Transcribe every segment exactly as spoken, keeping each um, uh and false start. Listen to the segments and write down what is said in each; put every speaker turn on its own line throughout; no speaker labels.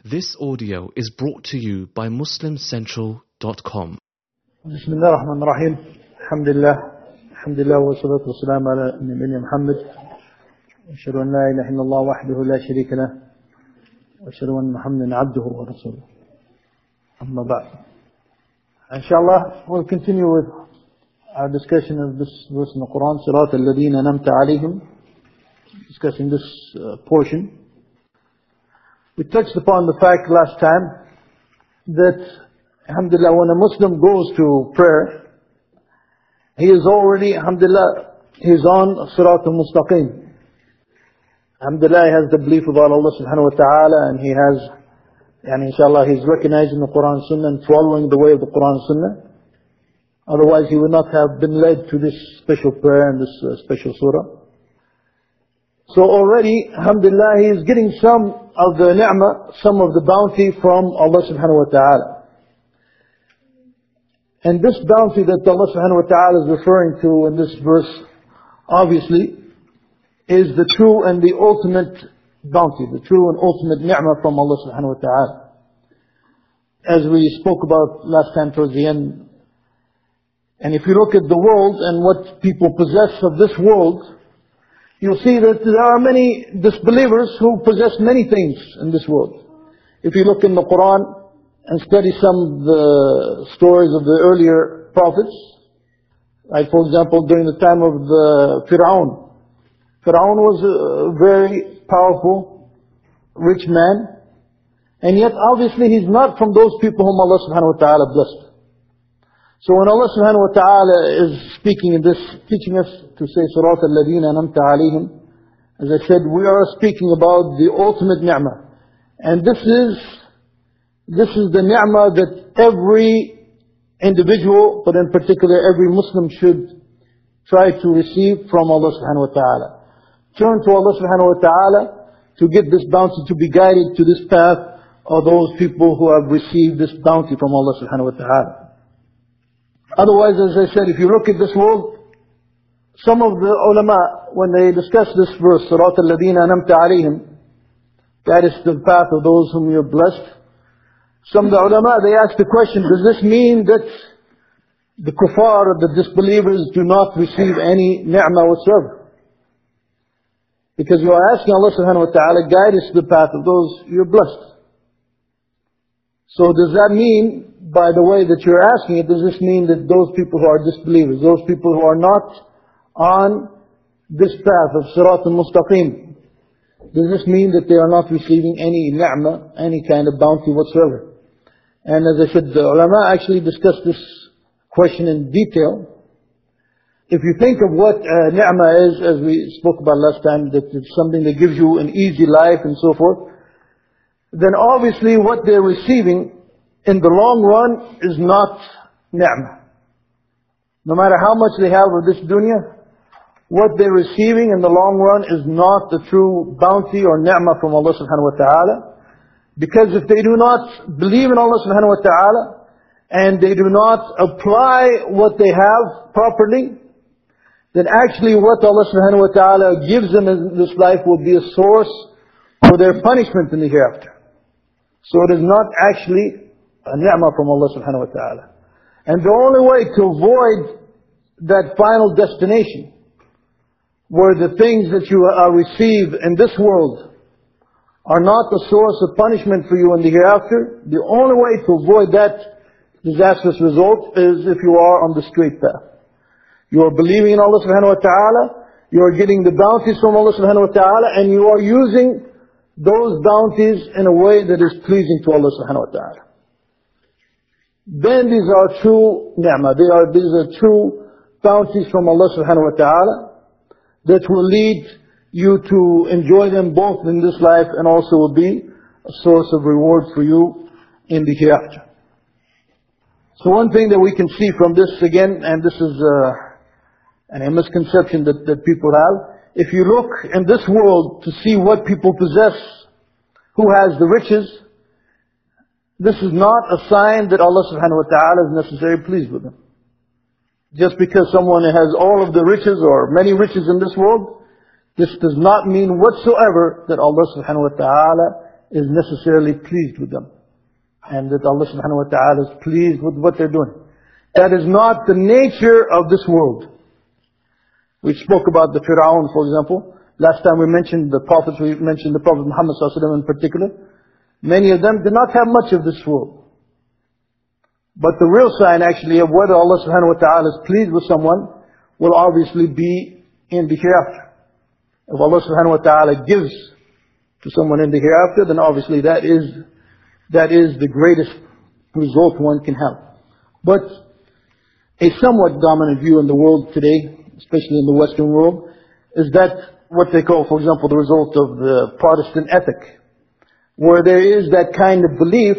This audio is brought to you by Muslim Central dot com.
بسم الله الرحمن الرحيم. الحمد لله الحمد لله والصلاة والسلام على نبينا محمد. أشهد أن لا إله إلا الله وحده لا شريك له وأشهد أن محمدا عبده ورسوله. أما بعد. Inshallah, we'll continue with our discussion of this verse in the Quran, صراط الذين أنعمت عليهم, discussing this uh, portion. We touched upon the fact last time that, alhamdulillah, when a Muslim goes to prayer, he is already, alhamdulillah, he is on Sirat al-Mustaqim. Alhamdulillah, he has the belief about Allah subhanahu wa ta'ala, and he has, and inshallah, he's recognizing the Quran and Sunnah and following the way of the Quran and Sunnah. Otherwise, he would not have been led to this special prayer and this uh, special surah. So already, alhamdulillah, he is getting some of the ni'mah, some of the bounty from Allah subhanahu wa ta'ala. And this bounty that Allah subhanahu wa ta'ala is referring to in this verse, obviously, is the true and the ultimate bounty, the true and ultimate ni'mah from Allah subhanahu wa ta'ala. As we spoke about last time towards the end. And if you look at the world and what people possess of this world, you'll see that there are many disbelievers who possess many things in this world. If you look in the Quran and study some of the stories of the earlier prophets, like for example during the time of the Fir'aun. Fir'aun was a very powerful, rich man, and yet obviously he's not from those people whom Allah subhanahu wa ta'ala blessed. So when Allah subhanahu wa ta'ala is speaking in this, teaching us to say Sirat al-Ladina Anamta Alayhim, as I said, we are speaking about the ultimate ni'mah. And this is, this is the ni'mah that every individual, but in particular every Muslim should try to receive from Allah subhanahu wa ta'ala. Turn to Allah subhanahu wa ta'ala to get this bounty, to be guided to this path of those people who have received this bounty from Allah subhanahu wa ta'ala. Otherwise, as I said, if you look at this world, some of the ulama, when they discuss this verse, Sirat al-Ladina Anamta Alayhim, that is the path of those whom you have blessed. Some of the ulama, they ask the question, does this mean that the kuffar, the disbelievers, do not receive any ni'mah whatsoever? Because you are asking Allah subhanahu wa ta'ala, guide us to the path of those you have blessed. So does that mean, by the way that you're asking it, does this mean that those people who are disbelievers, those people who are not on this path of Sirat al-Mustaqim, does this mean that they are not receiving any ni'mah, any kind of bounty whatsoever? And as I said, the ulama actually discussed this question in detail. If you think of what uh, ni'mah is, as we spoke about last time, that it's something that gives you an easy life and so forth, then obviously what they're receiving in the long run is not ni'mah. No matter how much they have of this dunya, what they're receiving in the long run is not the true bounty or ni'mah from Allah subhanahu wa ta'ala. Because if they do not believe in Allah subhanahu wa ta'ala, and they do not apply what they have properly, then actually what Allah subhanahu wa ta'ala gives them in this life will be a source for their punishment in the hereafter. So it is not actually a ni'mah from Allah subhanahu wa ta'ala. And the only way to avoid that final destination, where the things that you uh, receive in this world are not the source of punishment for you in the hereafter, the only way to avoid that disastrous result is if you are on the straight path. You are believing in Allah subhanahu wa ta'ala, you are getting the bounties from Allah subhanahu wa ta'ala, and you are using those bounties in a way that is pleasing to Allah subhanahu wa ta'ala. Then these are true ni'mah. They are, these are true bounties from Allah subhanahu wa ta'ala that will lead you to enjoy them both in this life and also will be a source of reward for you in the hereafter. So one thing that we can see from this again, and this is uh, a misconception that, that people have, if you look in this world to see what people possess, who has the riches, this is not a sign that Allah subhanahu wa ta'ala is necessarily pleased with them. Just because someone has all of the riches or many riches in this world, this does not mean whatsoever that Allah subhanahu wa ta'ala is necessarily pleased with them, and that Allah subhanahu wa ta'ala is pleased with what they're doing. That is not the nature of this world. We spoke about the Fir'aun, for example. Last time we mentioned the prophets, we mentioned the Prophet Muhammad sallallahu alaihi wasallam in particular. Many of them did not have much of this world. But the real sign actually of whether Allah subhanahu wa ta'ala is pleased with someone will obviously be in the hereafter. If Allah subhanahu wa ta'ala gives to someone in the hereafter, then obviously that is, that is the greatest result one can have. But a somewhat dominant view in the world today, especially in the Western world, is that what they call, for example, the result of the Protestant ethic, where there is that kind of belief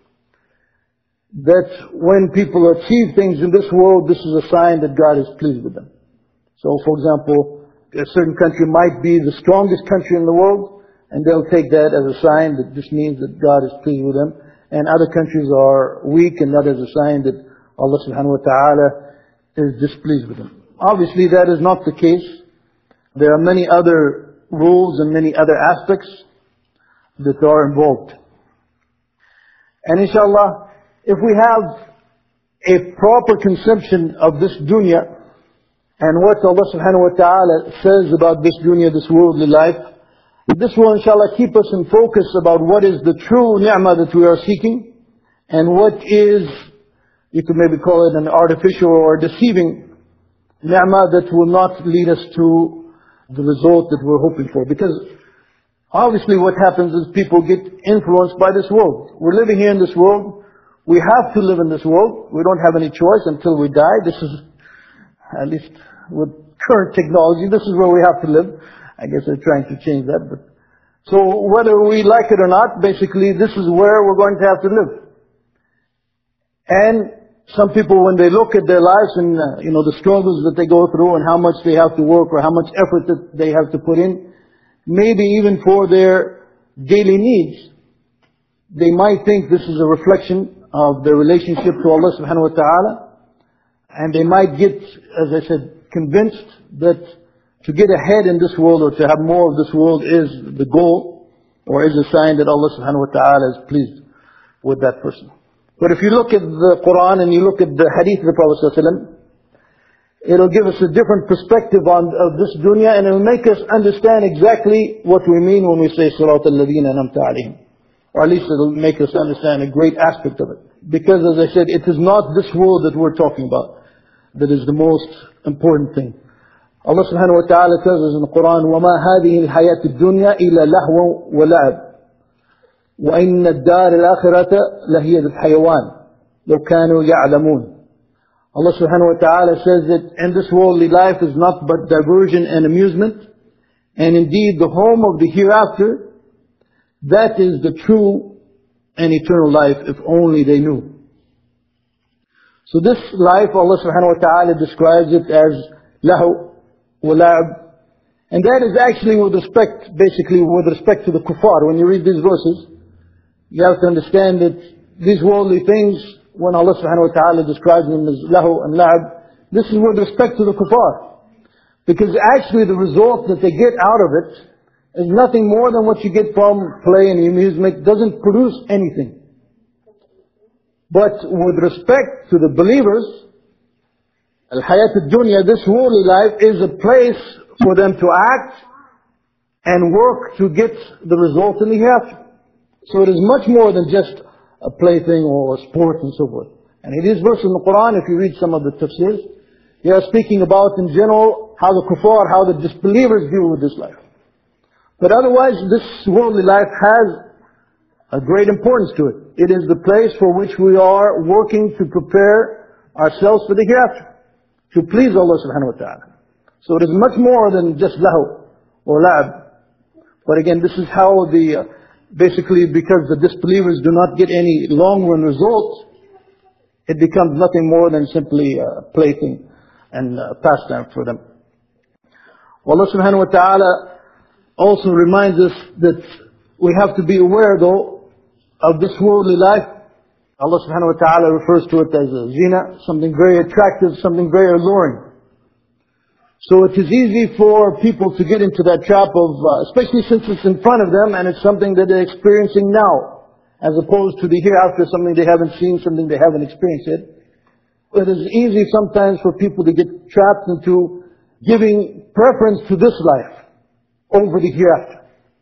that when people achieve things in this world, this is a sign that God is pleased with them. So, for example, a certain country might be the strongest country in the world, and they'll take that as a sign that this means that God is pleased with them. And other countries are weak, and that is a sign that Allah subhanahu wa ta'ala is displeased with them. Obviously, that is not the case. There are many other rules and many other aspects that are involved. And inshallah, if we have a proper conception of this dunya and what Allah subhanahu wa ta'ala says about this dunya, this worldly life, this will inshallah keep us in focus about what is the true ni'mah that we are seeking and what is, you could maybe call it an artificial or deceiving ni'mah that will not lead us to the result that we're hoping for. Because obviously what happens is people get influenced by this world. We're living here in this world. We have to live in this world. We don't have any choice until we die. This is, at least with current technology, this is where we have to live. I guess they're trying to change that. But so whether we like it or not, basically this is where we're going to have to live. And some people, when they look at their lives and uh, you know the struggles that they go through and how much they have to work or how much effort that they have to put in, maybe even for their daily needs, they might think this is a reflection of their relationship to Allah subhanahu wa ta'ala, and they might get, as I said, convinced that to get ahead in this world or to have more of this world is the goal or is a sign that Allah subhanahu wa ta'ala is pleased with that person. But if you look at the Quran and you look at the hadith of the Prophet sallallahu alaihi wasallam, it'll give us a different perspective on of this dunya, and it'll make us understand exactly what we mean when we say Sirat al-Ladhina an'amta alayhim. Or at least it'll make us understand a great aspect of it. Because as I said, it is not this world that we're talking about that is the most important thing. Allah subhanahu wa ta'ala tells us in the Quran, وَمَا هَذِهِ الْحَيَاةِ الدُّنْيَا إِلَّا لَهْوٌ وَلَعِبٌ وَإِنَّ الدَّارَ الْآخِرَةَ لَهِيَ الْحَيَوَانِ لَوْ كَانُوا يَعْلَمُونَ. Allah subhanahu wa ta'ala says that in this worldly life is not but diversion and amusement, and indeed the home of the hereafter, that is the true and eternal life, if only they knew. So this life, Allah subhanahu wa ta'ala describes it as lahu wa la'ab. And that is actually with respect, basically with respect to the kuffar. When you read these verses, you have to understand that these worldly things, when Allah subhanahu wa ta'ala describes them as lahu and la'ab, this is with respect to the kuffar. Because actually the result that they get out of it is nothing more than what you get from play and amusement. It doesn't produce anything. But with respect to the believers, al-hayat al-dunya, this worldly life, is a place for them to act and work to get the result in the hereafter. So it is much more than just a plaything or a sport and so forth. And it is verses in the Quran, if you read some of the tafsirs, they are speaking about in general how the kuffar, how the disbelievers deal with this life. But otherwise, this worldly life has a great importance to it. It is the place for which we are working to prepare ourselves for the hereafter, to please Allah subhanahu wa ta'ala. So it is much more than just lahu or la'ab. But again, this is how the, uh, basically because the disbelievers do not get any long-run results, it becomes nothing more than simply a plaything and a pastime for them. Allah subhanahu wa ta'ala also reminds us that we have to be aware though of this worldly life. Allah subhanahu wa ta'ala refers to it as a zina, something very attractive, something very alluring. So it is easy for people to get into that trap of, uh, especially since it's in front of them and it's something that they're experiencing now, as opposed to the hereafter, something they haven't seen, something they haven't experienced yet. It is easy sometimes for people to get trapped into giving preference to this life over the hereafter.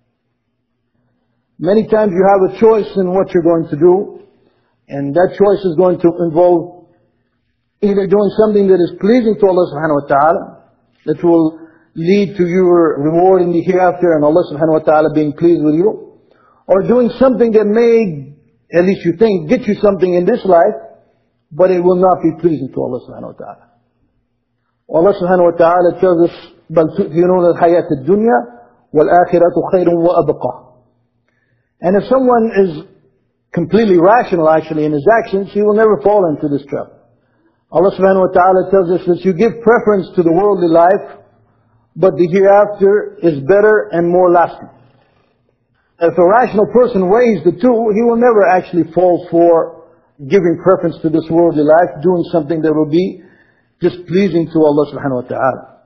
Many times you have a choice in what you're going to do, and that choice is going to involve either doing something that is pleasing to Allah subhanahu wa ta'ala, that will lead to your reward in the hereafter and Allah subhanahu wa ta'ala being pleased with you, or doing something that may, at least you think, get you something in this life, but it will not be pleasing to Allah subhanahu wa ta'ala. Allah subhanahu wa ta'ala tells us, بَلْ تُؤْثِرُونَ الْحَيَاةَ الدُّنْيَا وَالْآخِرَةُ خَيْرٌ وَأَبْقَى. And if someone is completely rational actually in his actions, he will never fall into this trap. Allah subhanahu wa ta'ala tells us that you give preference to the worldly life, but the hereafter is better and more lasting. If a rational person weighs the two, he will never actually fall for giving preference to this worldly life, doing something that will be displeasing to Allah subhanahu wa ta'ala.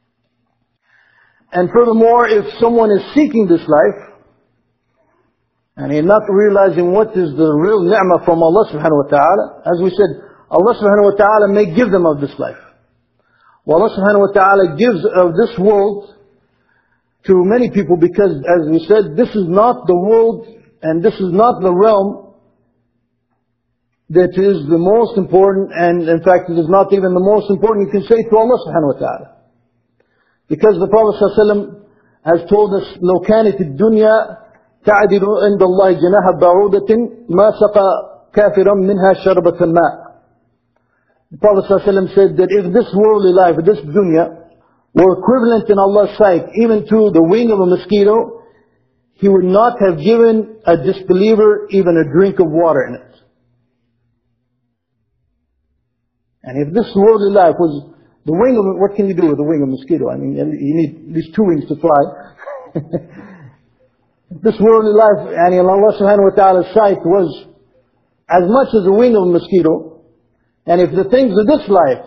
And furthermore, if someone is seeking this life, and he's not realizing what is the real ni'mah from Allah subhanahu wa ta'ala, as we said, Allah subhanahu wa ta'ala may give them of this life. Well, Allah subhanahu wa ta'ala gives of this world to many people because, as we said, this is not the world and this is not the realm that is the most important, and in fact it is not even the most important you can say to Allah subhanahu wa ta'ala. Because the Prophet sallallahu alaihi wasallam has told us, لو كانت الدنيا تعدل عند الله جناح بعوضة ما سقى كافرا منها شربة الماء. The Prophet ﷺ said that if this worldly life, this dunya, were equivalent in Allah's sight, even to the wing of a mosquito, He would not have given a disbeliever even a drink of water in it. And if this worldly life was the wing of, what can you do with the wing of a mosquito? I mean, you need these two wings to fly. This worldly life, and in Allah subhanahu wa ta'ala's sight, was as much as the wing of a mosquito. And if the things of this life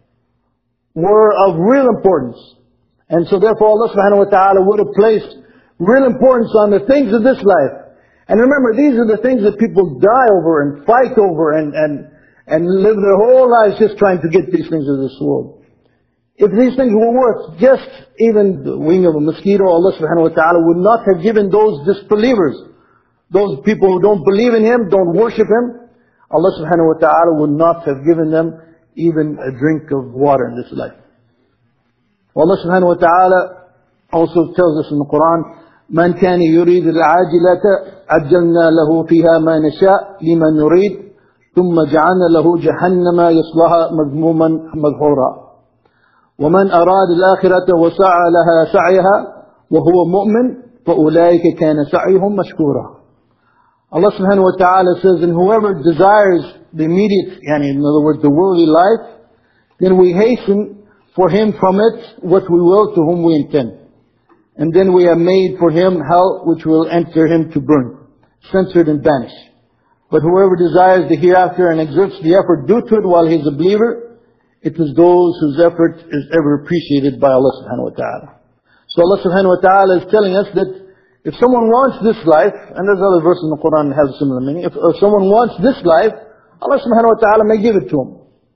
were of real importance, and so therefore Allah subhanahu wa ta'ala would have placed real importance on the things of this life. And remember, these are the things that people die over and fight over and, and, and live their whole lives just trying to get these things of this world. If these things were worth just even the wing of a mosquito, Allah subhanahu wa ta'ala would not have given those disbelievers, those people who don't believe in Him, don't worship Him, Allah subhanahu wa ta'ala would not have given them even a drink of water in this life. Allah subhanahu wa ta'ala also tells us in the Quran, من كان يريد العاجلة عجلنا له فيها ما نشاء لمن نريد ثم جعلنا له جهنم يصلها مذموما مدحورا ومن أراد الآخرة وسعى لها سعيها وهو مؤمن فأولئك كان سعيهم مشكورا. Allah subhanahu wa ta'ala says, and whoever desires the immediate, yani in other words, the worldly life, then we hasten for him from it what we will to whom we intend. And then we have made for him hell which will enter him to burn, censored and banished. But whoever desires the hereafter and exerts the effort due to it while he is a believer, it is those whose effort is ever appreciated by Allah subhanahu wa ta'ala. So Allah subhanahu wa ta'ala is telling us that if someone wants this life, and there's other verses in the Quran that have a similar meaning, if, if someone wants this life, Allah subhanahu wa ta'ala may give it to him.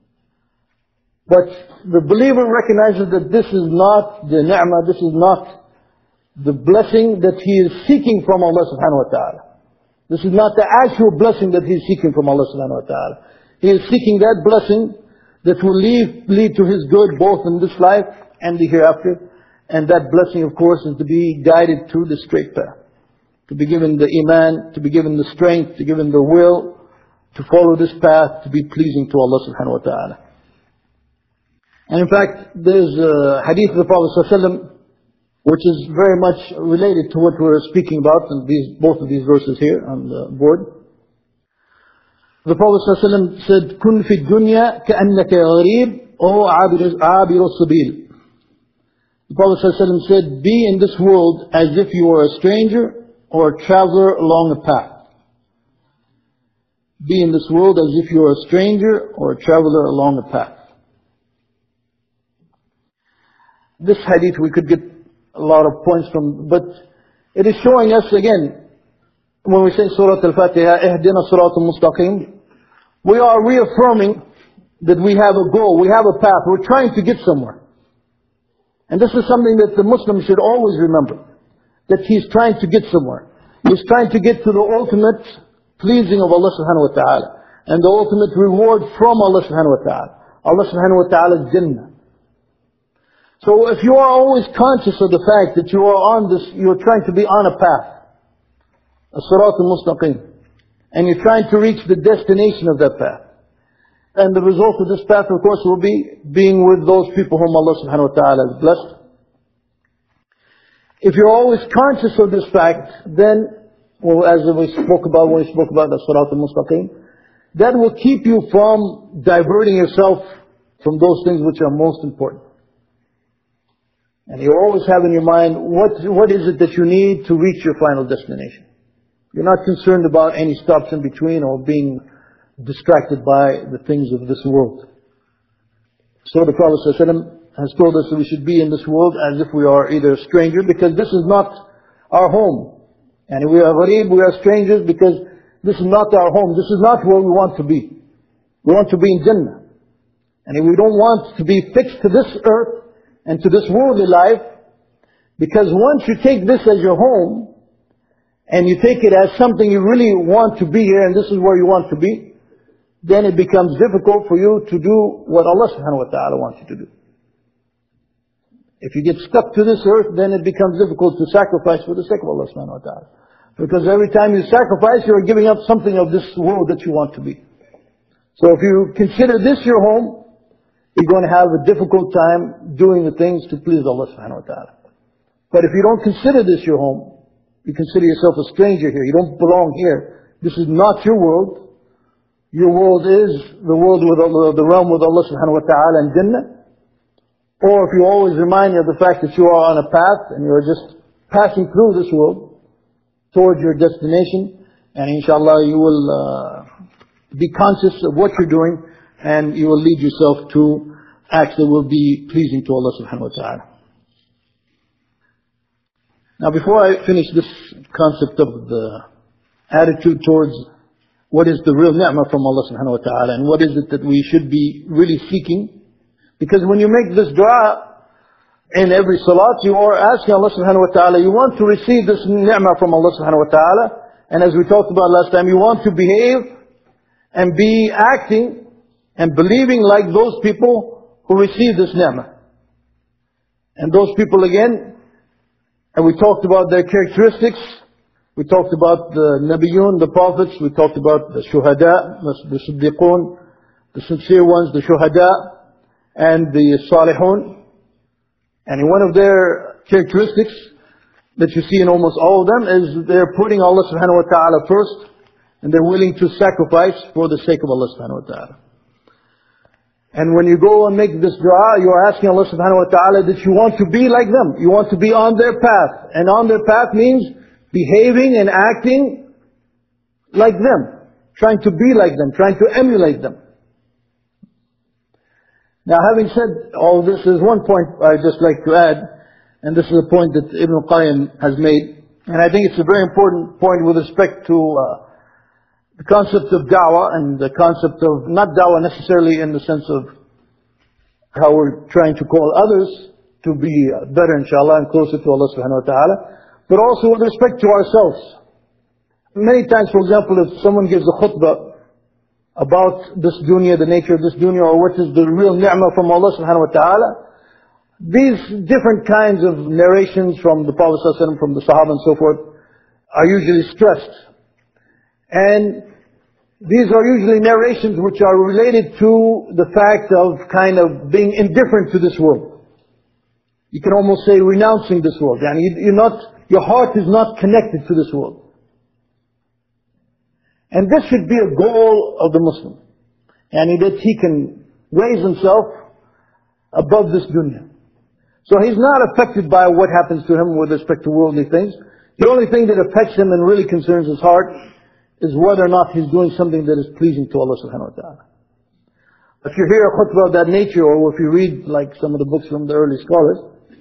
But the believer recognizes that this is not the ni'mah, this is not the blessing that he is seeking from Allah subhanahu wa ta'ala. This is not the actual blessing that he is seeking from Allah subhanahu wa ta'ala. He is seeking that blessing that will lead, lead to his good both in this life and the hereafter. And that blessing, of course, is to be guided to the straight path. To be given the iman, to be given the strength, to be given the will, to follow this path, to be pleasing to Allah subhanahu wa ta'ala. And in fact, there's a hadith of the Prophet sallallahu alaihi wasallam, which is very much related to what we're speaking about in these, both of these verses here on the board. The Prophet sallallahu alaihi wasallam said, كن في الدنيا كأنك غريب أو عابر السبيل. The Prophet ﷺ said, be in this world as if you were a stranger or a traveler along a path. Be in this world as if you were a stranger or a traveler along a path. this hadith we could get a lot of points from, but it is showing us again, when we say Surah Al-Fatiha, Ihdina Sirat al-Mustaqim, we are reaffirming that we have a goal, we have a path, we're trying to get somewhere. And this is something that the Muslim should always remember, that he's trying to get somewhere. He's trying to get to the ultimate pleasing of Allah subhanahu wa ta'ala, and the ultimate reward from Allah subhanahu wa ta'ala. Allah subhanahu wa ta'ala's Jannah. So if you are always conscious of the fact that you are on this, you're trying to be on a path, a Sirat al-Mustaqim, and you're trying to reach the destination of that path. And the result of this path, of course, will be being with those people whom Allah subhanahu wa ta'ala has blessed. If you're always conscious of this fact, then, well, as we spoke about when we spoke about the Sirat al-Mustaqim, that will keep you from diverting yourself from those things which are most important. And you always have in your mind, what, what is it that you need to reach your final destination? You're not concerned about any stops in between or being distracted by the things of this world. So the Prophet ﷺ has told us that we should be in this world as if we are either a stranger, because this is not our home. And if we are gharib, we are strangers because this is not our home. This is not where we want to be. We want to be in Jannah. And if we don't want to be fixed to this earth and to this worldly life, because once you take this as your home, and you take it as something you really want to be here, and this is where you want to be, then it becomes difficult for you to do what Allah subhanahu wa ta'ala wants you to do. If you get stuck to this earth, then it becomes difficult to sacrifice for the sake of Allah subhanahu wa ta'ala. Because every time you sacrifice, you're giving up something of this world that you want to be. So if you consider this your home, you're going to have a difficult time doing the things to please Allah subhanahu wa ta'ala. But if you don't consider this your home, you consider yourself a stranger here, you don't belong here, this is not your world, your world is the world with Allah, the realm with Allah subhanahu wa ta'ala and Jannah. Or if you always remind you of the fact that you are on a path and you are just passing through this world towards your destination, and inshallah you will uh, be conscious of what you're doing, and you will lead yourself to acts that will be pleasing to Allah subhanahu wa ta'ala. Now before I finish this concept of the attitude towards what is the real ni'mah from Allah subhanahu wa ta'ala, and what is it that we should be really seeking, because when you make this dua in every salat, you are asking Allah subhanahu wa ta'ala, you want to receive this ni'mah from Allah subhanahu wa ta'ala, and as we talked about last time, you want to behave and be acting and believing like those people who receive this ni'mah. And those people again, and we talked about their characteristics, we talked about the Nabiyun, the prophets, we talked about the Shuhada, the Siddiqun, the sincere ones, the Shuhada, and the Salihun. And one of their characteristics that you see in almost all of them is they're putting Allah subhanahu wa ta'ala first, and they're willing to sacrifice for the sake of Allah subhanahu wa ta'ala. And when you go and make this dua, you are asking Allah subhanahu wa ta'ala that you want to be like them. You want to be on their path. And on their path means behaving and acting like them. Trying to be like them. Trying to emulate them. Now having said all this, there's one point I'd just like to add. And this is a point that Ibn Qayyim has made. And I think it's a very important point with respect to uh, the concept of da'wah, and the concept of, not da'wah necessarily in the sense of how we're trying to call others to be better inshallah and closer to Allah subhanahu wa ta'ala, but also with respect to ourselves. Many times, for example, if someone gives a khutbah about this dunya, the nature of this dunya, or what is the real ni'mah from Allah subhanahu wa ta'ala, these different kinds of narrations from the Prophet sallallahu alaihi wasallam, from the Sahaba and so forth, are usually stressed. And these are usually narrations which are related to the fact of kind of being indifferent to this world. You can almost say renouncing this world. And you're not, your heart is not connected to this world. And this should be a goal of the Muslim. And that he can raise himself above this dunya. So he's not affected by what happens to him with respect to worldly things. The only thing that affects him and really concerns his heart is whether or not he's doing something that is pleasing to Allah subhanahu wa ta'ala. If you hear a khutbah of that nature, or if you read like some of the books from the early scholars,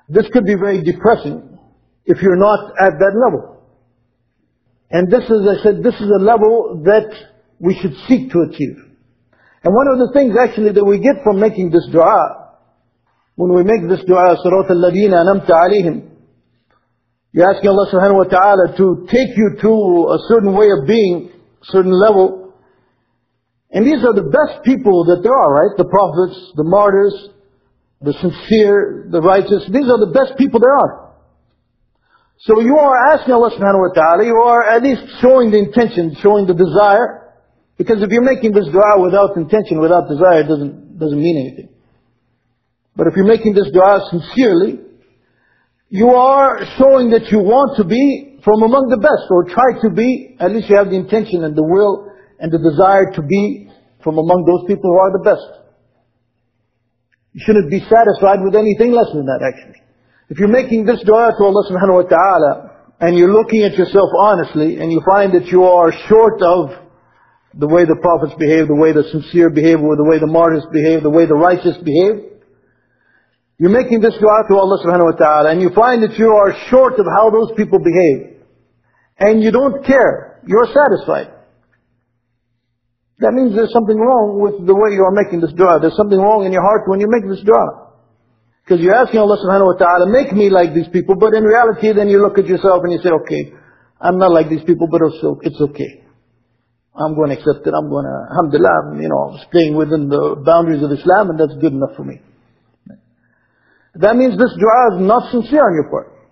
this could be very depressing if you're not at that level. And this is, I said, this is a level that we should seek to achieve. And one of the things actually that we get from making this dua, when we make this dua, Sirat al-Ladina anamta alayhim, you're asking Allah subhanahu wa ta'ala to take you to a certain way of being, certain level. And these are the best people that there are, right? The prophets, the martyrs, the sincere, the righteous. These are the best people there are. So you are asking Allah subhanahu wa ta'ala, you are at least showing the intention, showing the desire. Because if you're making this dua without intention, without desire, it doesn't, doesn't mean anything. But if you're making this dua sincerely, you are showing that you want to be from among the best, or try to be, at least you have the intention and the will and the desire to be from among those people who are the best. You shouldn't be satisfied with anything less than that, actually. If you're making this dua to Allah subhanahu wa ta'ala, and you're looking at yourself honestly, and you find that you are short of the way the prophets behave, the way the sincere behave, or the way the martyrs behave, the way the righteous behave, you're making this dua to Allah subhanahu wa ta'ala, and you find that you are short of how those people behave, and you don't care, you're satisfied. That means there's something wrong with the way you are making this dua. There's something wrong in your heart when you make this dua. Because you're asking Allah subhanahu wa ta'ala, make me like these people, but in reality then you look at yourself and you say, okay, I'm not like these people, but it's okay. I'm going to accept it, I'm going to, alhamdulillah, you know, staying within the boundaries of Islam, and that's good enough for me. That means this dua is not sincere on your part.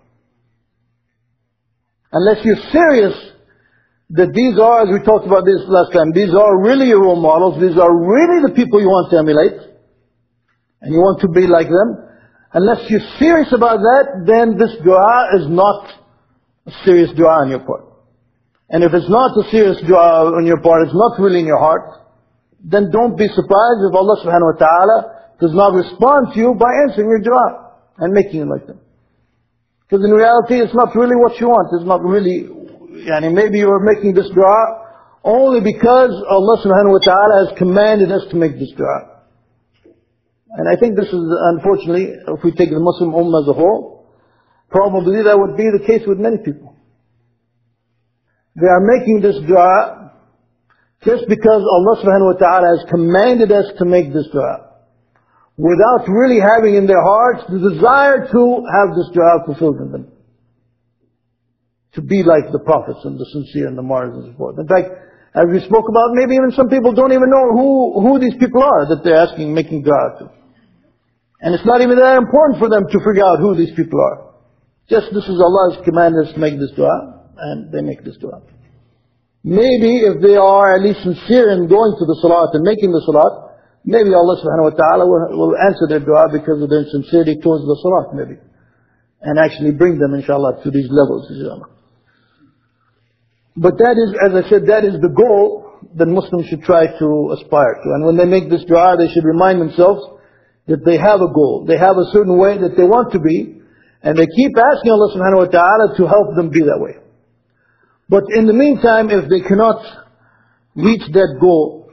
Unless you're serious that these are, as we talked about this last time, these are really your role models, these are really the people you want to emulate, and you want to be like them. Unless you're serious about that, then this dua is not a serious dua on your part. And if it's not a serious dua on your part, it's not really in your heart, then don't be surprised if Allah subhanahu wa ta'ala does not respond to you by answering your dua and making it like them. Because in reality, it's not really what you want. It's not really, yani maybe you're making this dua only because Allah subhanahu wa ta'ala has commanded us to make this dua. And I think this is, unfortunately, if we take the Muslim ummah as a whole, probably that would be the case with many people. They are making this dua just because Allah subhanahu wa ta'ala has commanded us to make this dua, without really having in their hearts the desire to have this dua fulfilled in them. To be like the prophets and the sincere and the martyrs and so forth. In fact, as we spoke about, maybe even some people don't even know who, who these people are that they're asking, making dua to. And it's not even that important for them to figure out who these people are. Just this is Allah's command us to make this dua, and they make this dua. Maybe if they are at least sincere in going to the salat and making the salat, maybe Allah subhanahu wa ta'ala will, will answer their dua because of their sincerity towards the salat, maybe. And actually bring them, inshallah, to these levels, inshallah. But that is, as I said, that is the goal that Muslims should try to aspire to. And when they make this dua, they should remind themselves that they have a goal. They have a certain way that they want to be, and they keep asking Allah subhanahu wa ta'ala to help them be that way. But in the meantime, if they cannot reach that goal,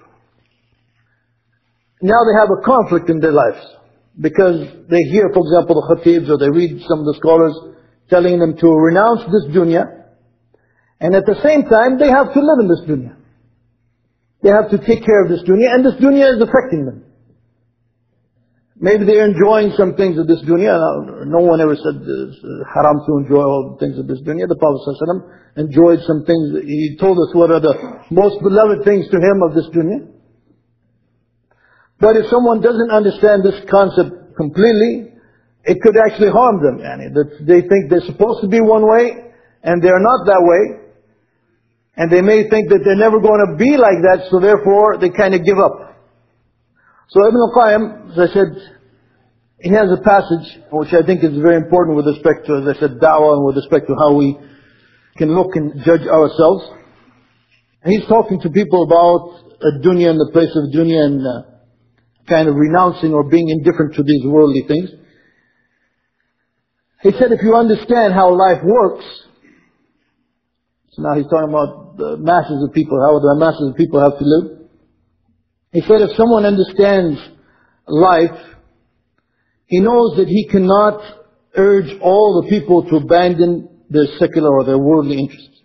now they have a conflict in their lives. Because they hear, for example, the khatibs, or they read some of the scholars telling them to renounce this dunya, and at the same time, they have to live in this dunya. They have to take care of this dunya, and this dunya is affecting them. Maybe they're enjoying some things of this dunya. No one ever said it's haram to enjoy all the things of this dunya. The Prophet ﷺ enjoyed some things. He told us what are the most beloved things to him of this dunya. But if someone doesn't understand this concept completely, it could actually harm them. That they think they're supposed to be one way, and they're not that way. And they may think that they're never going to be like that, so therefore they kind of give up. So Ibn al-Qayyim, as I said, he has a passage which I think is very important with respect to, as I said, da'wah, and with respect to how we can look and judge ourselves. And he's talking to people about a dunya and the place of dunya, and uh, kind of renouncing or being indifferent to these worldly things. He said, if you understand how life works, so now he's talking about the masses of people, how the masses of people have to live. He said, if someone understands life, he knows that he cannot urge all the people to abandon their secular or their worldly interests.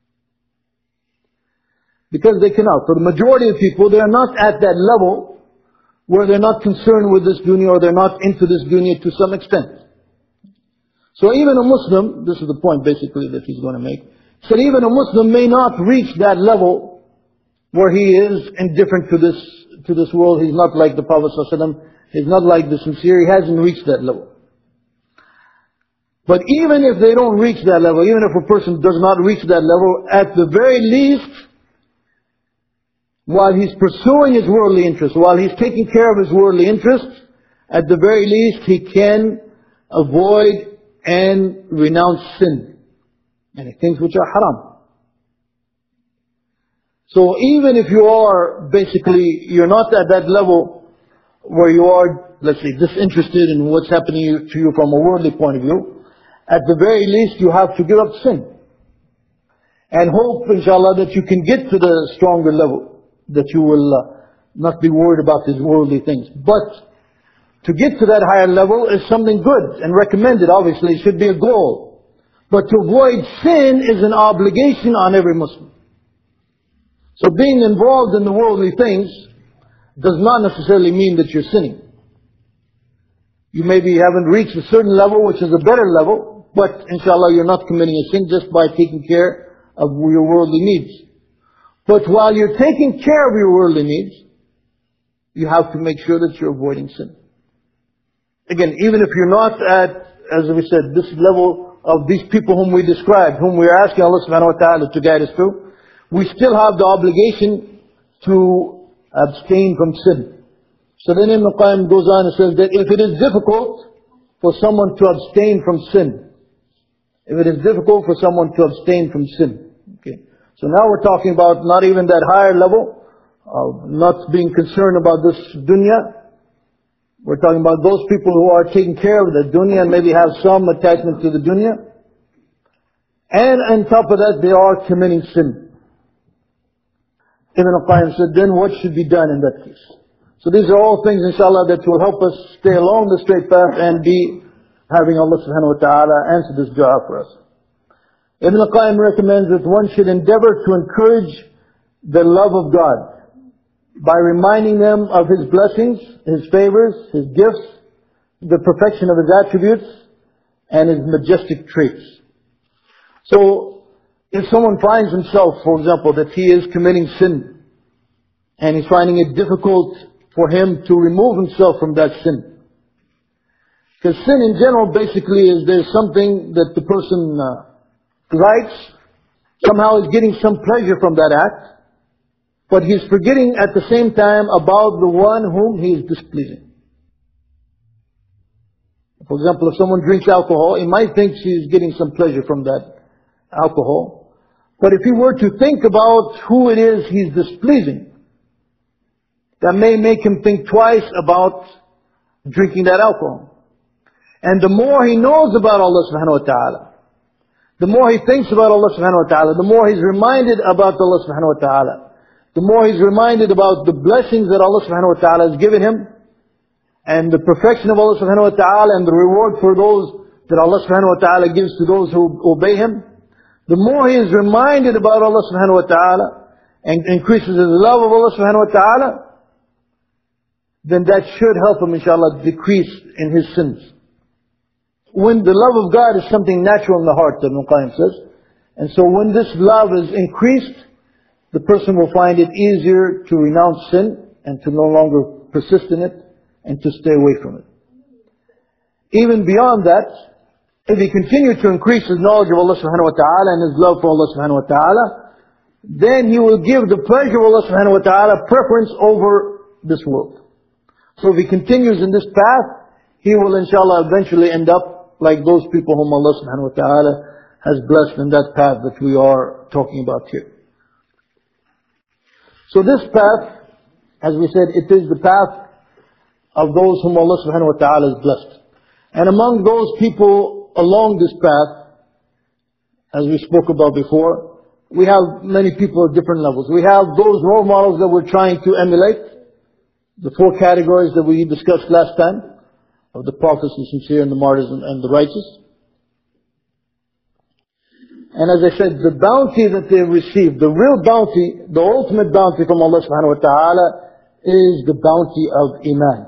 Because they cannot. For the majority of people, they are not at that level where they're not concerned with this dunya or they're not into this dunya to some extent. So even a Muslim, this is the point basically that he's going to make, so even a Muslim may not reach that level where he is indifferent to this to this world. He's not like the Prophet ﷺ. He's not like the sincere. He hasn't reached that level. But even if they don't reach that level, even if a person does not reach that level, at the very least, while he's pursuing his worldly interests, while he's taking care of his worldly interests, at the very least he can avoid and renounce sin and things which are haram. So even if you are basically, you're not at that level where you are, let's say, disinterested in what's happening to you from a worldly point of view, at the very least you have to give up sin. And hope, inshallah, that you can get to the stronger level, that you will uh, not be worried about these worldly things. But to get to that higher level is something good and recommended, obviously, it should be a goal. But to avoid sin is an obligation on every Muslim. So being involved in the worldly things does not necessarily mean that you're sinning. You maybe haven't reached a certain level, which is a better level, but inshallah you're not committing a sin just by taking care of your worldly needs. But while you're taking care of your worldly needs, you have to make sure that you're avoiding sin. Again, even if you're not at, as we said, this level of these people whom we described, whom we are asking Allah subhanahu wa ta'ala to guide us to, we still have the obligation to abstain from sin. So then Ibn Qayyim goes on and says that if it is difficult for someone to abstain from sin, if it is difficult for someone to abstain from sin, okay. So now we're talking about not even that higher level, of not being concerned about this dunya. We're talking about those people who are taking care of the dunya and maybe have some attachment to the dunya. And on top of that, they are committing sin. Ibn Qayyim said, then what should be done in that case? So these are all things, inshallah, that will help us stay along the straight path and be having Allah subhanahu wa ta'ala answer this dua for us. Ibn Qayyim recommends that one should endeavor to encourage the love of God by reminding them of His blessings, His favors, His gifts, the perfection of His attributes, and His majestic traits. So, if someone finds himself, for example, that he is committing sin, and he's finding it difficult for him to remove himself from that sin. Because sin in general basically is there's something that the person uh, likes, somehow is getting some pleasure from that act, but he's forgetting at the same time about the one whom he is displeasing. For example, if someone drinks alcohol, he might think she's getting some pleasure from that alcohol. But if he were to think about who it is he's displeasing, that may make him think twice about drinking that alcohol. And the more he knows about Allah subhanahu wa ta'ala, the more he thinks about Allah subhanahu wa ta'ala, the more he's reminded about Allah subhanahu wa ta'ala, the more he's reminded about the blessings that Allah subhanahu wa ta'ala has given him, and the perfection of Allah subhanahu wa ta'ala, and the reward for those that Allah subhanahu wa ta'ala gives to those who obey Him. The more he is reminded about Allah subhanahu wa ta'ala and increases his love of Allah subhanahu wa ta'ala, then that should help him, inshallah, decrease in his sins. When the love of God is something natural in the heart, Ibn Qayyim says, and so when this love is increased, the person will find it easier to renounce sin and to no longer persist in it and to stay away from it. Even beyond that, if he continues to increase his knowledge of Allah subhanahu wa ta'ala and his love for Allah subhanahu wa ta'ala, then he will give the pleasure of Allah subhanahu wa ta'ala preference over this world. So if he continues in this path, he will inshallah eventually end up like those people whom Allah subhanahu wa ta'ala has blessed in that path that we are talking about here. So this path, as we said, it is the path of those whom Allah subhanahu wa ta'ala has blessed. And among those people along this path, as we spoke about before, we have many people at different levels. We have those role models that we're trying to emulate, the four categories that we discussed last time. of the prophets, the sincere and the martyrs and, and the righteous. And as I said, the bounty that they received, the real bounty, the ultimate bounty from Allah subhanahu wa ta'ala is the bounty of Iman.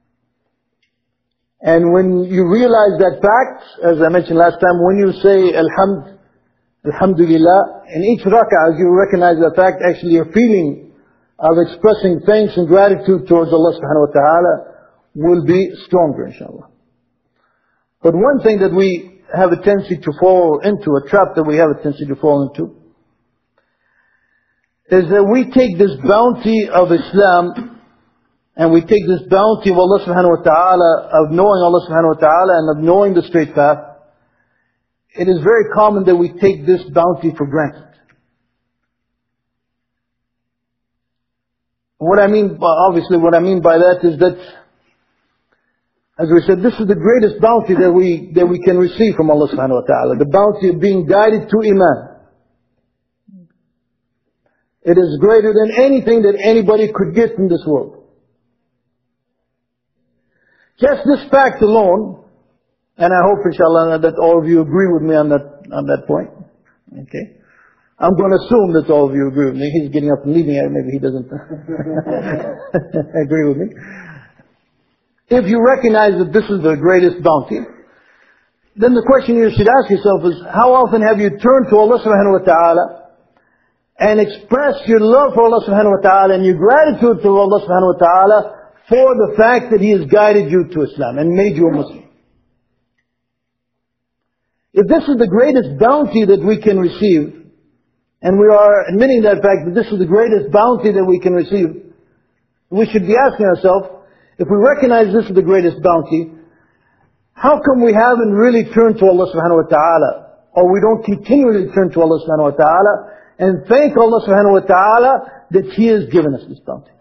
And when you realize that fact, as I mentioned last time, when you say Alhamd, Alhamdulillah, in each rak'ah, you recognize that fact, actually your feeling of expressing thanks and gratitude towards Allah subhanahu wa ta'ala will be stronger, inshallah. But one thing that we have a tendency to fall into, a trap that we have a tendency to fall into, is that we take this bounty of Islam, and we take this bounty of Allah subhanahu wa ta'ala, of knowing Allah subhanahu wa ta'ala and of knowing the straight path. It is very common that we take this bounty for granted. What I mean, obviously what I mean by that is that, as we said, this is the greatest bounty that we, that we can receive from Allah subhanahu wa ta'ala. The bounty of being guided to Iman. It is greater than anything that anybody could get in this world. Just this fact alone, and I hope inshallah that all of you agree with me on that, on that point. Okay? I'm going to assume that all of you agree with me. He's getting up and leaving, maybe he doesn't agree with me. If you recognize that this is the greatest bounty, then the question you should ask yourself is, how often have you turned to Allah subhanahu wa ta'ala and expressed your love for Allah subhanahu wa ta'ala and your gratitude to Allah subhanahu wa ta'ala for the fact that He has guided you to Islam and made you a Muslim? If this is the greatest bounty that we can receive, and we are admitting that fact that this is the greatest bounty that we can receive, we should be asking ourselves, if we recognize this is the greatest bounty, how come we haven't really turned to Allah subhanahu wa ta'ala, or we don't continually turn to Allah subhanahu wa ta'ala and thank Allah subhanahu wa ta'ala that He has given us this bounty?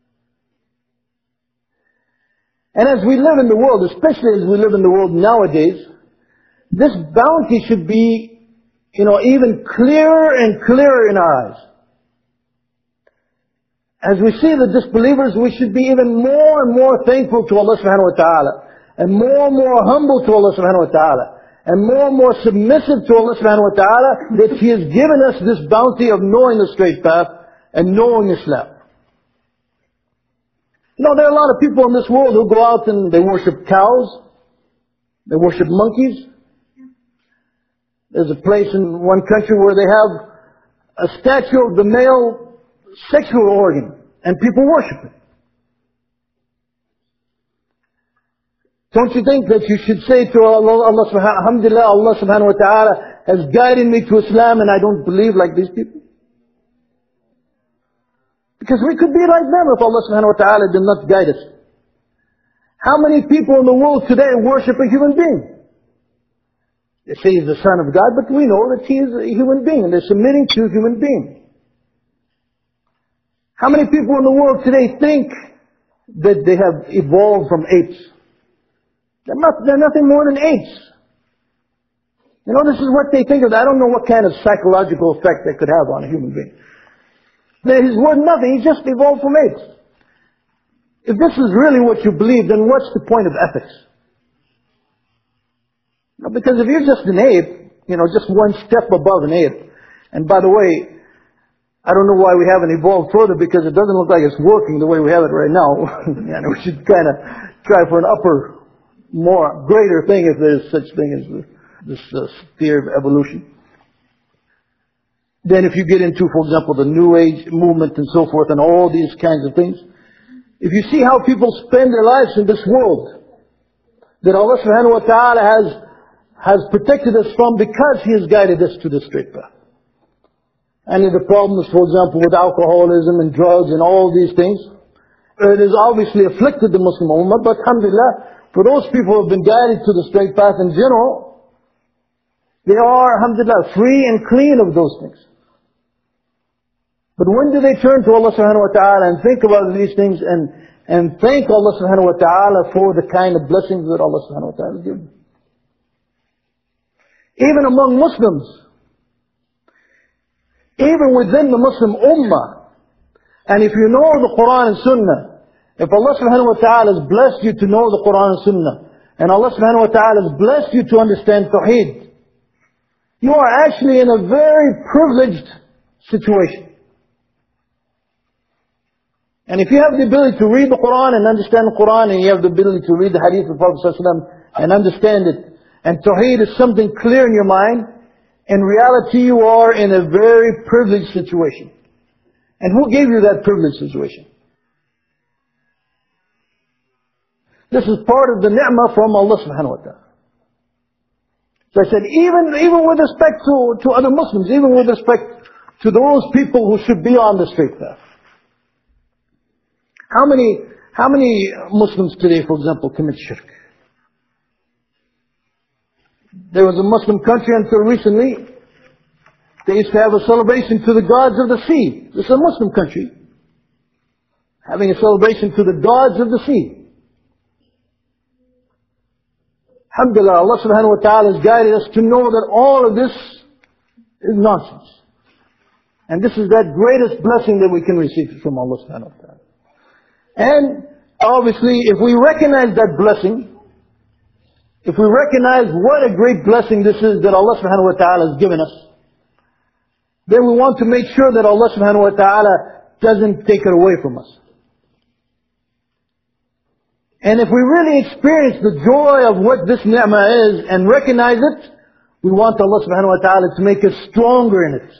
And as we live in the world, especially as we live in the world nowadays, this bounty should be, you know, even clearer and clearer in our eyes. As we see the disbelievers, we should be even more and more thankful to Allah subhanahu wa ta'ala, and more and more humble to Allah subhanahu wa ta'ala, and more and more submissive to Allah subhanahu wa ta'ala, that He has given us this bounty of knowing the straight path and knowing Islam. You know, there are a lot of people in this world who go out and they worship cows, they worship monkeys. There's a place in one country where they have a statue of the male sexual organ, and people worship it. Don't you think that you should say to Allah, Allah subhanahu, Alhamdulillah, Allah subhanahu wa ta'ala has guided me to Islam and I don't believe like these people? Because we could be like them if Allah subhanahu wa ta'ala did not guide us. How many people in the world today worship a human being? They say He's the Son of God, but we know that He is a human being, and they're submitting to a human being. How many people in the world today think that they have evolved from apes? They're, not, they're nothing more than apes. You know, this is what they think of. I don't know what kind of psychological effect that could have on a human being. He's worth nothing. He just evolved from apes. If this is really what you believe, then what's the point of ethics? Because if you're just an ape, you know, just one step above an ape, and by the way, I don't know why we haven't evolved further, because it doesn't look like it's working the way we have it right now. And we should kind of try for an upper, more, greater thing, if there's such thing as this uh, theory of evolution. Then if you get into, for example, the New Age movement and so forth, and all these kinds of things, if you see how people spend their lives in this world, that Allah subhanahu wa ta'ala has has protected us from, because He has guided us to the straight path. And the problems, for example, with alcoholism and drugs and all these things, it has obviously afflicted the Muslim Ummah, but alhamdulillah, for those people who have been guided to the straight path in general, they are, alhamdulillah, free and clean of those things. But when do they turn to Allah subhanahu wa ta'ala and think about these things and, and thank Allah subhanahu wa ta'ala for the kind of blessings that Allah subhanahu wa ta'ala has given? Even among Muslims, even within the Muslim Ummah, and if you know the Quran and Sunnah, if Allah subhanahu wa ta'ala has blessed you to know the Quran and Sunnah, and Allah subhanahu wa ta'ala has blessed you to understand Tawheed, you are actually in a very privileged situation. And if you have the ability to read the Quran and understand the Quran, and you have the ability to read the Hadith of the Prophet ﷺ and understand it, and Tawheed is something clear in your mind, in reality you are in a very privileged situation. And who gave you that privileged situation? This is part of the ni'mah from Allah subhanahu wa ta'ala. So I said, even, even with respect to, to other Muslims, even with respect to those people who should be on the straight path. How many, how many Muslims today, for example, commit shirk? There was a Muslim country until recently, they used to have a celebration to the gods of the sea. This is a Muslim country, having a celebration to the gods of the sea. Alhamdulillah, Allah subhanahu wa ta'ala has guided us to know that all of this is nonsense. And this is that greatest blessing that we can receive from Allah subhanahu wa ta'ala. And obviously, if we recognize that blessing, if we recognize what a great blessing this is that Allah subhanahu wa ta'ala has given us, then we want to make sure that Allah subhanahu wa ta'ala doesn't take it away from us. And if we really experience the joy of what this ni'mah is and recognize it, we want Allah subhanahu wa ta'ala to make us stronger in it.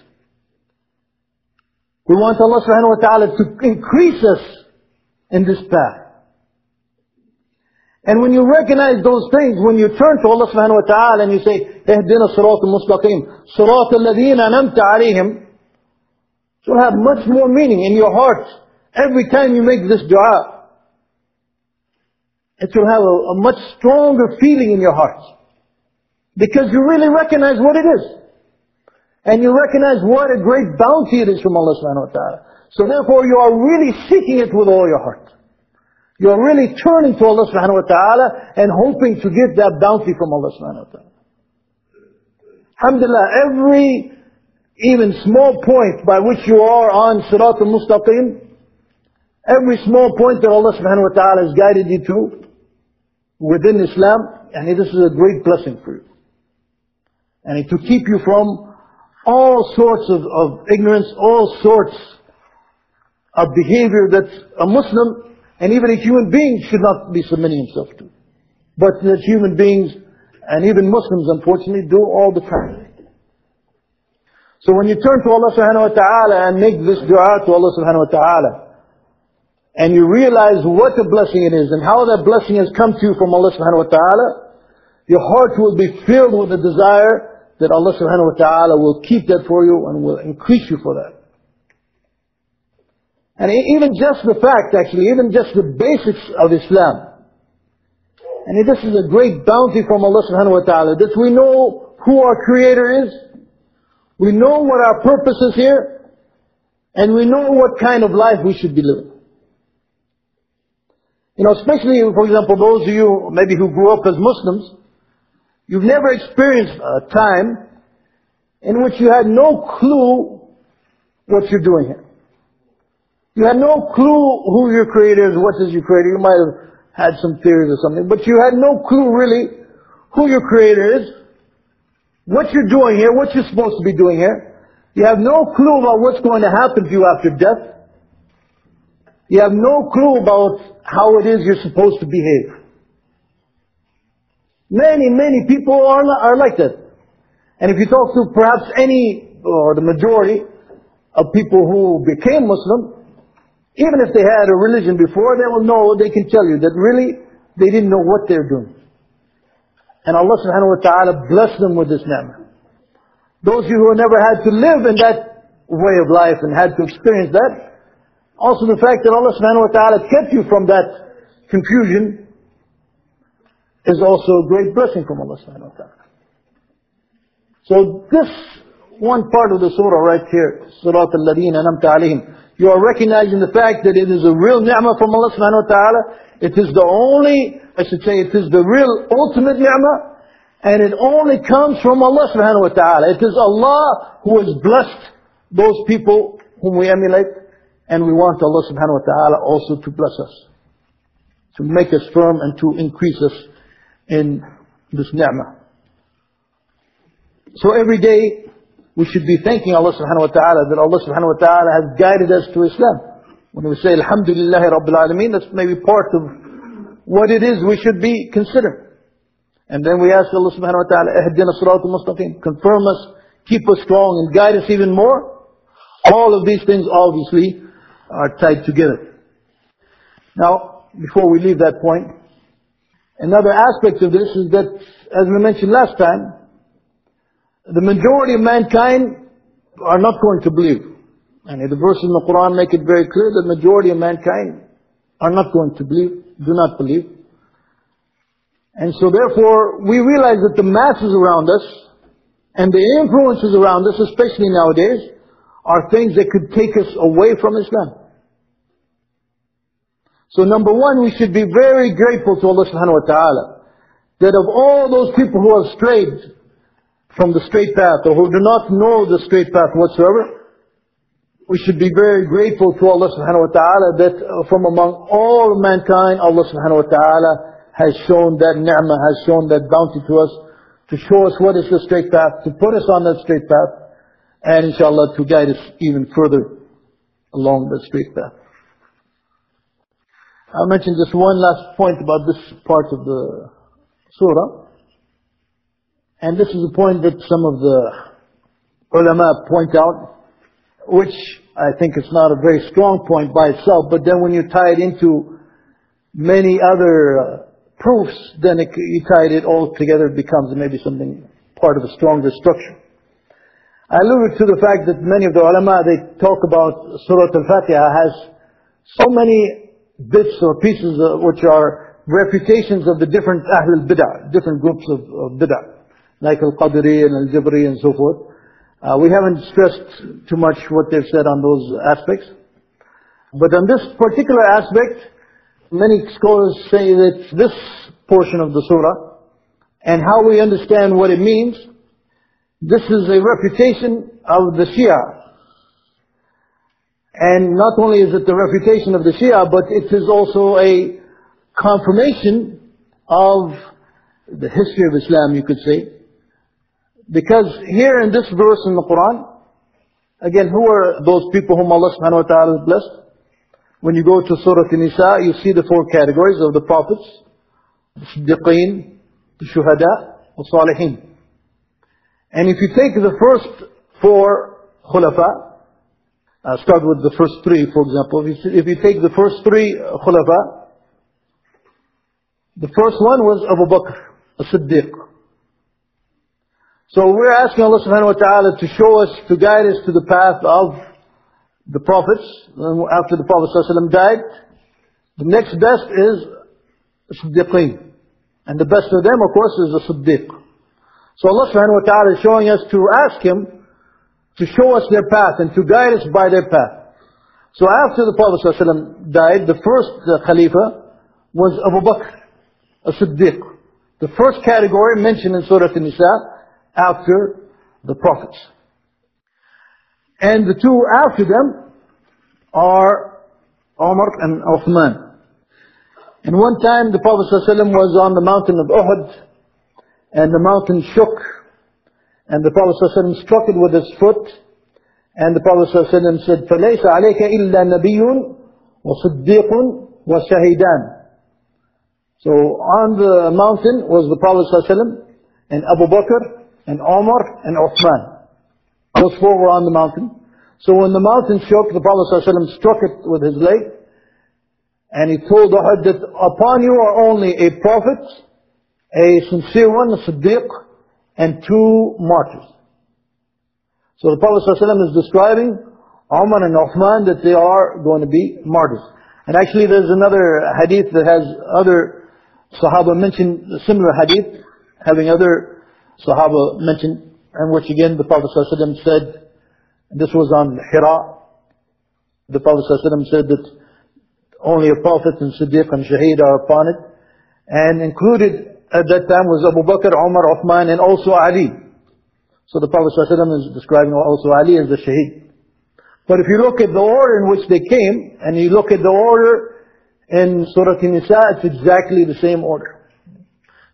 We want Allah subhanahu wa ta'ala to increase us in this path. And when you recognize those things, when you turn to Allah subhanahu wa ta'ala and you say, اهدنا الصراط المستقيم صراط الذين أنعمت عليهم, it will have much more meaning in your heart every time you make this dua. It will have a, a much stronger feeling in your heart. Because you really recognize what it is. And you recognize what a great bounty it is from Allah subhanahu wa ta'ala. So therefore you are really seeking it with all your heart. You are really turning to Allah subhanahu wa ta'ala and hoping to get that bounty from Allah subhanahu wa ta'ala. Alhamdulillah, every even small point by which you are on Sirat al-Mustaqim, every small point that Allah subhanahu wa ta'ala has guided you to within Islam, and this is a great blessing for you. And to keep you from all sorts of, of ignorance, all sorts of behavior that a Muslim and even a human being should not be submitting himself to. But that human beings and even Muslims unfortunately do all the time. So when you turn to Allah subhanahu wa ta'ala and make this dua to Allah subhanahu wa ta'ala, and you realize what a blessing it is and how that blessing has come to you from Allah subhanahu wa ta'ala, your heart will be filled with the desire that Allah subhanahu wa ta'ala will keep that for you and will increase you for that. And even just the fact, actually, even just the basics of Islam. And this is a great bounty from Allah subhanahu wa ta'ala, that we know who our Creator is, we know what our purpose is here, and we know what kind of life we should be living. You know, especially, for example, those of you maybe who grew up as Muslims, you've never experienced a time in which you had no clue what you're doing here. You had no clue who your Creator is, what is your Creator. You might have had some theories or something, but you had no clue really who your Creator is, what you're doing here, what you're supposed to be doing here. You have no clue about what's going to happen to you after death. You have no clue about how it is you're supposed to behave. Many, many people are, are like that. And if you talk to perhaps any, or the majority of people who became Muslim, even if they had a religion before, they will know, they can tell you that really they didn't know what they're doing. And Allah subhanahu wa ta'ala blessed them with this ni'mah. Those of you who never had to live in that way of life and had to experience that, also the fact that Allah subhanahu wa ta'ala kept you from that confusion is also a great blessing from Allah subhanahu wa ta'ala. So this one part of the surah right here, Surat al-Ladeen anamta alayhim, you are recognizing the fact that it is a real ni'mah from Allah subhanahu wa ta'ala. It is the only, I should say, it is the real ultimate ni'mah, and it only comes from Allah subhanahu wa ta'ala. It is Allah who has blessed those people whom we emulate, and we want Allah subhanahu wa ta'ala also to bless us, to make us firm and to increase us in this ni'mah. So every day we should be thanking Allah subhanahu wa ta'ala that Allah subhanahu wa ta'ala has guided us to Islam. When we say Alhamdulillahi Rabbil Alameen, that's maybe part of what it is we should be considering. And then we ask Allah subhanahu wa ta'ala, Ihdina Siratul Mustaqim, confirm us, keep us strong and guide us even more. All of these things obviously are tied together. Now, before we leave that point, another aspect of this is that, as we mentioned last time, the majority of mankind are not going to believe. And the verses in the Quran make it very clear that the majority of mankind are not going to believe, do not believe. And so therefore, we realize that the masses around us and the influences around us, especially nowadays, are things that could take us away from Islam. So number one, we should be very grateful to Allah subhanahu wa ta'ala that of all those people who have strayed from the straight path or who do not know the straight path whatsoever, we should be very grateful to Allah subhanahu wa ta'ala that from among all mankind, Allah subhanahu wa ta'ala has shown that ni'mah, has shown that bounty to us, to show us what is the straight path, to put us on that straight path, and inshallah to guide us even further along the straight path. I'll mention just one last point about this part of the surah. And this is a point that some of the ulama point out, which I think is not a very strong point by itself, but then when you tie it into many other uh, proofs, then it, you tie it all together, it becomes maybe something, part of a stronger structure. I alluded to the fact that many of the ulama, they talk about Surah Al-Fatiha has so many bits or pieces uh, which are reputations of the different Ahlul Bid'ah, different groups of, of Bid'ah, like Al-Qadri and Al-Jabri and so forth. Uh, we haven't stressed too much what they've said on those aspects. But on this particular aspect, many scholars say that this portion of the surah and how we understand what it means, this is a reputation of the Shia. And not only is it the reputation of the Shia, but it is also a confirmation of the history of Islam, you could say. Because here in this verse in the Quran, again, who are those people whom Allah subhanahu wa ta'ala has blessed? When you go to Surah An-Nisa, you see the four categories of the prophets: the Siddiqeen, the Shuhada, the Salihin. And if you take the first four Khulafa, uh, start with the first three, for example. If you, if you take the first three Khulafa, the first one was Abu Bakr, as-Siddiq. So we're asking Allah subhanahu wa ta'ala to show us, to guide us to the path of the prophets. After the Prophet ﷺ died, the next best is Siddiqeen. And the best of them, of course, is the Siddiq. So Allah subhanahu wa ta'ala is showing us to ask Him to show us their path and to guide us by their path. So after the Prophet ﷺ died, the first uh, Khalifa was Abu Bakr, as-Siddiq. The first category mentioned in Surah An-Nisa after the prophets. And the two after them are Umar and Uthman. And one time the Prophet ﷺ was on the mountain of Uhud, and the mountain shook, and the Prophet ﷺ struck it with his foot, and the Prophet ﷺ said, فَلَيْسَ عَلَيْكَ إِلَّا نَبِيٌّ وَصِدِّيقٌ وَشَهِيدًا. So on the mountain was the Prophet ﷺ and Abu Bakr and Umar and Uthman. Those four were on the mountain. So when the mountain shook, the Prophet ﷺ struck it with his leg, and he told Uhud that upon you are only a prophet, a sincere one, a Siddiq, and two martyrs. So the Prophet ﷺ is describing Umar and Uthman that they are going to be martyrs. And actually there's another hadith that has other Sahaba mentioned, a similar hadith, having other Sahaba mentioned, and which again the Prophet ﷺ said, and this was on Hira, the Prophet ﷺ said that only a prophet and Siddiq and Shaheed are upon it. And included at that time was Abu Bakr, Umar, Uthman, and also Ali. So the Prophet ﷺ is describing also Ali as the Shaheed. But if you look at the order in which they came, and you look at the order in Surah An-Nisa, it's exactly the same order.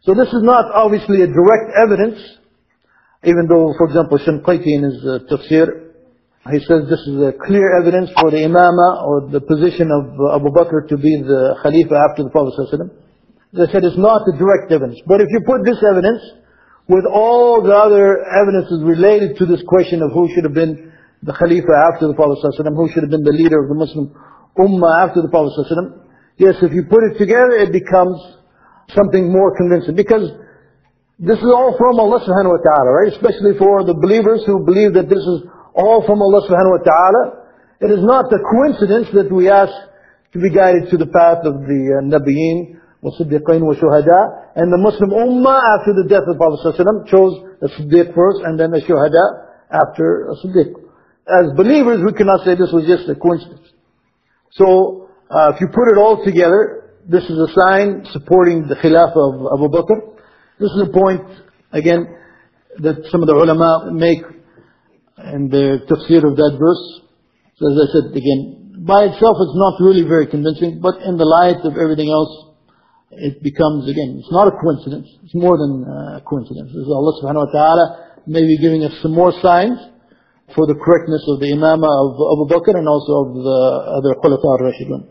So this is not obviously a direct evidence, even though, for example, Shanqiti in his uh, tafsir, he says this is a clear evidence for the imama or the position of uh, Abu Bakr to be the Khalifa after the Prophet ﷺ. As I said, it's not a direct evidence. But if you put this evidence with all the other evidences related to this question of who should have been the Khalifa after the Prophet ﷺ, who should have been the leader of the Muslim Ummah after the Prophet ﷺ, yes, if you put it together, it becomes something more convincing. Because this is all from Allah subhanahu wa ta'ala, right? Especially for the believers who believe that this is all from Allah subhanahu wa ta'ala. It is not a coincidence that we ask to be guided to the path of the uh, Nabiyyin, wa Siddiqeen, wa Shuhada. And the Muslim Ummah after the death of the Prophet ﷺ chose the Siddiq first and then the Shuhada after a Siddiq. As believers, we cannot say this was just a coincidence. So, uh, if you put it all together, this is a sign supporting the Khilafah of Abu Bakr. This is a point, again, that some of the ulama make in their tafsir of that verse. So as I said, again, by itself it's not really very convincing, but in the light of everything else, it becomes, again, it's not a coincidence. It's more than a coincidence. This is Allah subhanahu wa ta'ala maybe giving us some more signs for the correctness of the imamah of Abu Bakr and also of the other Khulafa al-Rashidun.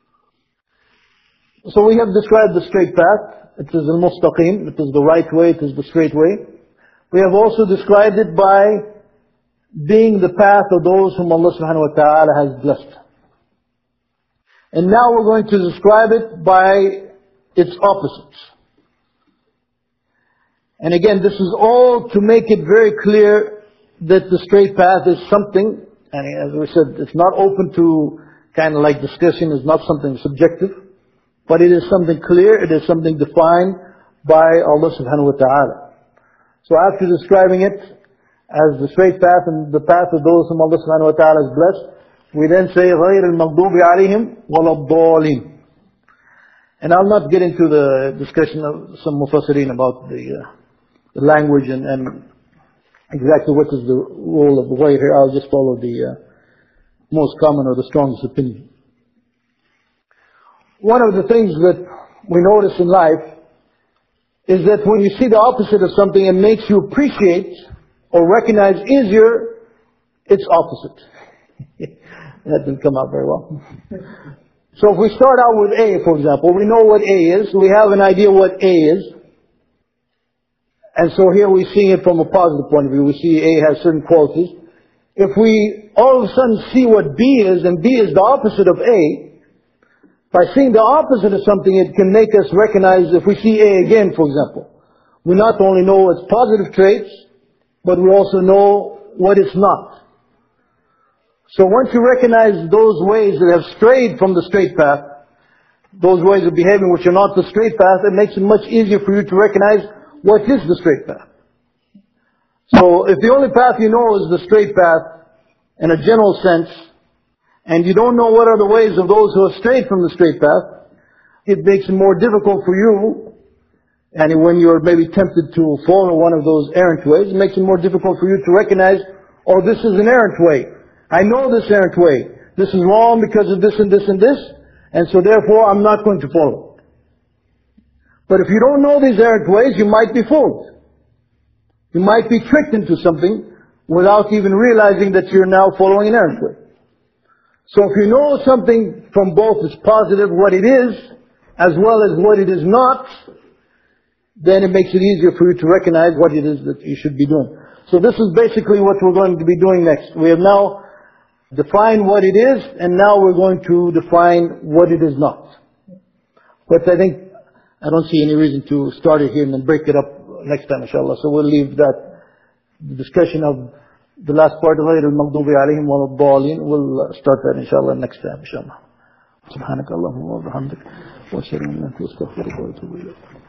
So we have described the straight path. It is al-mustaqim, it is the right way, it is the straight way. We have also described it by being the path of those whom Allah subhanahu wa ta'ala has blessed. And now we're going to describe it by its opposites. And again, this is all to make it very clear that the straight path is something, and as we said, it's not open to kind of like discussion, it's not something subjective, but it is something clear, it is something defined by Allah subhanahu wa ta'ala. So after describing it as the straight path and the path of those whom Allah subhanahu wa ta'ala has blessed, we then say, غَيْرِ الْمَغْضُوبِ عَلَيْهِمْ وَلَا الضَّالِينَ. And I'll not get into the discussion of some mufassirin about the, uh, the language and, and exactly what is the role of the way here. I'll just follow the uh, most common or the strongest opinion. One of the things that we notice in life is that when you see the opposite of something, it makes you appreciate or recognize easier its opposite. That didn't come out very well. So if we start out with A, for example, we know what A is. We have an idea what A is. And so here we're seeing it from a positive point of view. We see A has certain qualities. If we all of a sudden see what B is, and B is the opposite of A, by seeing the opposite of something, it can make us recognize, if we see A again, for example, we not only know its positive traits, but we also know what it's not. So once you recognize those ways that have strayed from the straight path, those ways of behaving which are not the straight path, it makes it much easier for you to recognize what is the straight path. So if the only path you know is the straight path in a general sense, and you don't know what are the ways of those who have strayed from the straight path, it makes it more difficult for you, and when you're maybe tempted to follow one of those errant ways, it makes it more difficult for you to recognize, oh, this is an errant way. I know this errant way. This is wrong because of this and this and this, and so therefore I'm not going to follow. But if you don't know these errant ways, you might be fooled. You might be tricked into something without even realizing that you're now following an errant way. So if you know something from both its positive, what it is, as well as what it is not, then it makes it easier for you to recognize what it is that you should be doing. So this is basically what we're going to be doing next. We have now defined what it is, and now we're going to define what it is not. But I think I don't see any reason to start it here and then break it up next time, inshallah. So we'll leave that the discussion of the last part of غَيْرِ الْمَغْضُوبِ عَلَيْهِمْ وَلَا الضَّالِينَ. We'll start that, inshallah, next time, inshallah. سبحانك اللهم وبحمدك وأشهد أن لا إله إلا أنت أستغفرك وأتوب إليك.